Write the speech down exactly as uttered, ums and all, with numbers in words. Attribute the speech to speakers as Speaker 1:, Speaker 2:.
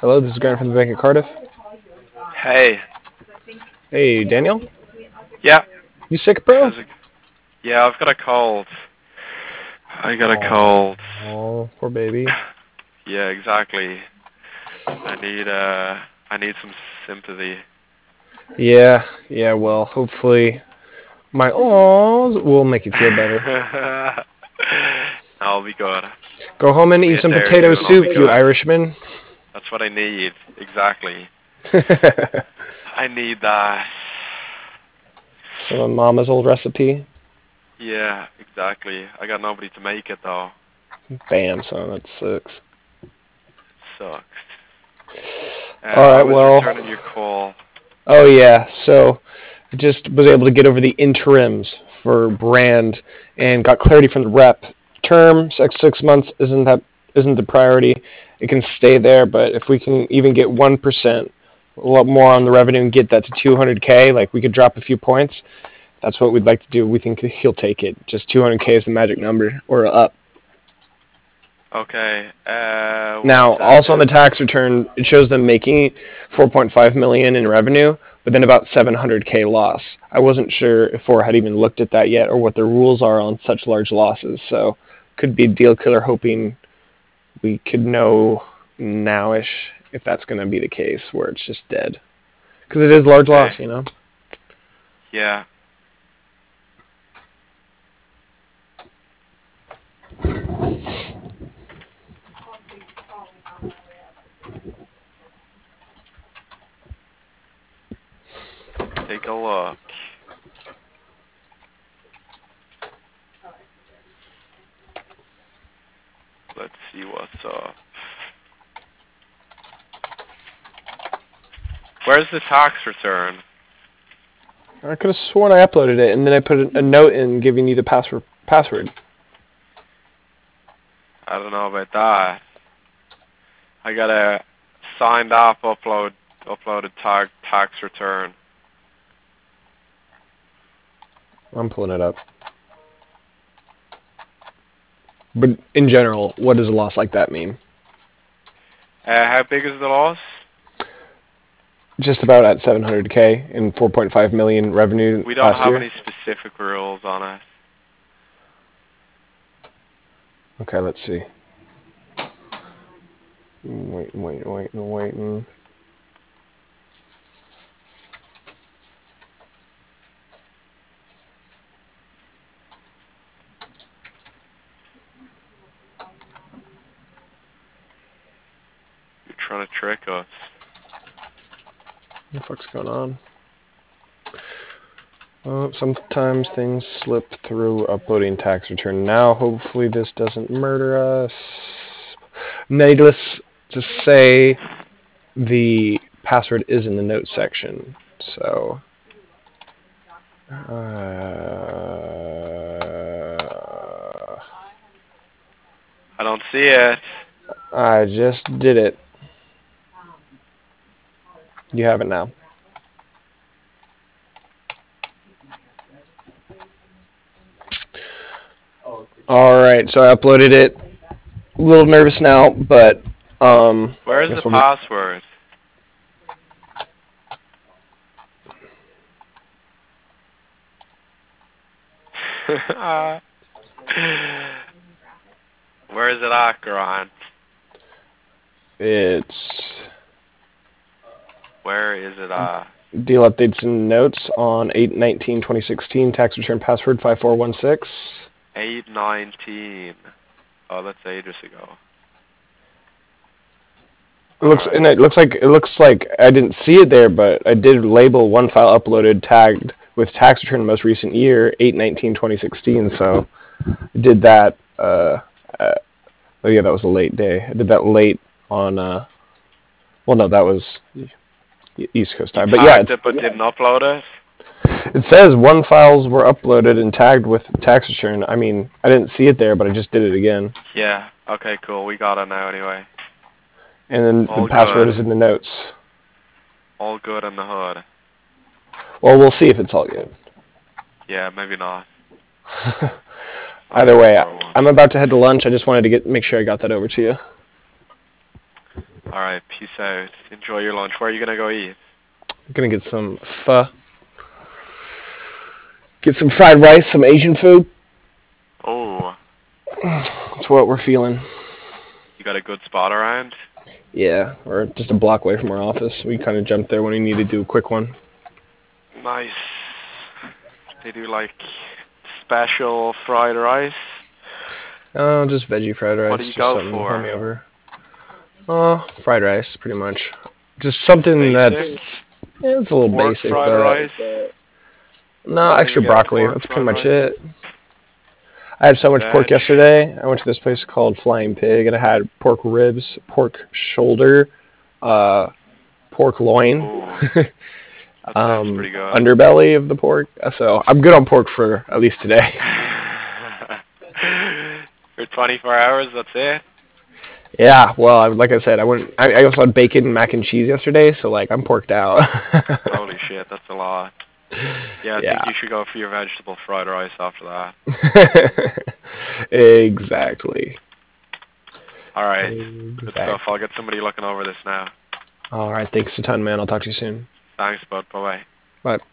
Speaker 1: Hello, this is Grant from the Bank of Cardiff.
Speaker 2: Hey.
Speaker 1: Hey, Daniel?
Speaker 2: Yeah.
Speaker 1: You sick, bro?
Speaker 2: How's it? Yeah, I've got a cold. I got a cold.
Speaker 1: Oh, poor baby.
Speaker 2: Yeah, exactly. I need uh, I need some sympathy.
Speaker 1: Yeah, yeah, well, hopefully my awws will make you feel better.
Speaker 2: I'll be good.
Speaker 1: Go home and
Speaker 2: Give me
Speaker 1: eat
Speaker 2: a
Speaker 1: some
Speaker 2: day or
Speaker 1: potato
Speaker 2: two and I'll be
Speaker 1: soup, you
Speaker 2: good.
Speaker 1: Irishman.
Speaker 2: That's what I need. Exactly. I need that.
Speaker 1: Some of Mama's old recipe.
Speaker 2: Yeah, exactly. I got nobody to make it though.
Speaker 1: Bam, son, that sucks.
Speaker 2: Sucks. Uh, I
Speaker 1: Alright,
Speaker 2: was
Speaker 1: well,
Speaker 2: returning your call.
Speaker 1: oh yeah, so I just was able to get over the interims for brand and got clarity from the rep. Term, six, six months isn't that isn't the priority. It can stay there, but if we can even get one percent, a lot more on the revenue and get that to two hundred K, like we could drop a few points. That's what we'd like to do. We think he'll take it. Just two hundred K is the magic number, or up.
Speaker 2: Okay. Uh, one
Speaker 1: Now, also on the
Speaker 2: second.
Speaker 1: tax return, it shows them making four point five million in revenue, but then about seven hundred K loss. I wasn't sure if Ford had even looked at that yet, or what the rules are on such large losses. So, could be deal killer. Hoping we could know nowish if that's going to be the case, where it's just dead, because it is large
Speaker 2: Okay.
Speaker 1: loss, you know.
Speaker 2: Yeah. Take a look. Let's see what's up. Where's the tax return?
Speaker 1: I could have sworn I uploaded it, and then I put a note in giving you the password. Password.
Speaker 2: I don't know about that. I got a signed up upload uploaded tag tax return.
Speaker 1: I'm pulling it up. But in general, what does a loss like that mean?
Speaker 2: Uh, how big is the loss?
Speaker 1: Just about at seven hundred K and four point five million revenue
Speaker 2: We don't
Speaker 1: last
Speaker 2: have
Speaker 1: year.
Speaker 2: any specific rules on it.
Speaker 1: Okay, let's see. Waiting, waiting, waiting, waiting.
Speaker 2: You're trying to trick us.
Speaker 1: What the fuck's going on? Oh, sometimes things slip through uploading tax return. Now, hopefully this doesn't murder us. Needless to say, the password is in the notes section. So, uh,
Speaker 2: I don't see it.
Speaker 1: I just did it. You have it now. Alright, so I uploaded it. A little nervous now, but um, I
Speaker 2: Where's the
Speaker 1: guess we'll...
Speaker 2: password? Where is it at, Grant?
Speaker 1: It's...
Speaker 2: Where is it at?
Speaker 1: Deal updates and notes on eight nineteen twenty sixteen. Tax return password five four one six.
Speaker 2: eight nineteen. Oh, that's ages ago.
Speaker 1: It looks and
Speaker 2: Alright.
Speaker 1: it looks like it looks like I didn't see it there, but I did label one file uploaded tagged with tax return most recent year eight nineteen twenty sixteen. So I did that. Uh, uh, oh yeah, that was a late day. I did that late on. Uh, well, no, that was East Coast
Speaker 2: You
Speaker 1: time. But yeah,
Speaker 2: tagged
Speaker 1: it's,
Speaker 2: it but didn't upload it?
Speaker 1: it says one files were uploaded and tagged with tax return. I mean, I didn't see it there, but I just did it again.
Speaker 2: Yeah. Okay, cool. We got it now anyway.
Speaker 1: And then the
Speaker 2: All
Speaker 1: password
Speaker 2: good.
Speaker 1: is in the notes.
Speaker 2: All good in the hood.
Speaker 1: Well, we'll see if it's all good.
Speaker 2: Yeah, maybe not.
Speaker 1: Either way,
Speaker 2: For one.
Speaker 1: I'm about to head to lunch. I just wanted to get make sure I got that over to you.
Speaker 2: All right, peace out. Enjoy your lunch. Where are you gonna go eat?
Speaker 1: I'm gonna get some pho. Get some fried rice, some Asian food.
Speaker 2: Oh,
Speaker 1: That's what we're feeling.
Speaker 2: you got a good spot around?
Speaker 1: Yeah, or just a block away from our office. We kind of jumped there when we need to do a quick one.
Speaker 2: Nice. They do like special fried rice.
Speaker 1: Oh, just veggie fried
Speaker 2: What do
Speaker 1: rice,
Speaker 2: you
Speaker 1: just
Speaker 2: go
Speaker 1: something
Speaker 2: for?
Speaker 1: homey over. Oh, fried rice, pretty much. Just something
Speaker 2: Basic?
Speaker 1: that's yeah, it's a little
Speaker 2: Pork
Speaker 1: basic,
Speaker 2: fried
Speaker 1: but
Speaker 2: rice?
Speaker 1: no,
Speaker 2: You don't
Speaker 1: extra
Speaker 2: even get
Speaker 1: broccoli.
Speaker 2: pork
Speaker 1: That's pretty
Speaker 2: fried
Speaker 1: much
Speaker 2: rice?
Speaker 1: it. I had so much pork
Speaker 2: Veg?
Speaker 1: yesterday. I went to this place called Flying Pig, and I had pork ribs, pork shoulder, uh, pork loin,
Speaker 2: Ooh, that sounds
Speaker 1: um,
Speaker 2: pretty good.
Speaker 1: underbelly of the pork. So I'm good on pork for at least today.
Speaker 2: For twenty-four hours, that's it?
Speaker 1: Yeah, well, I, like I said, I went. I, I also had bacon, and mac and cheese yesterday, so like I'm porked out.
Speaker 2: Holy shit, that's a lot. Yeah, I think
Speaker 1: Yeah.
Speaker 2: you should go for your vegetable fried rice after that.
Speaker 1: Exactly.
Speaker 2: Alright, good stuff.
Speaker 1: Exactly.
Speaker 2: I'll get somebody looking over this now.
Speaker 1: All right. Thanks a ton, man. I'll talk to you soon.
Speaker 2: Thanks, bud. Bye-bye.
Speaker 1: Bye.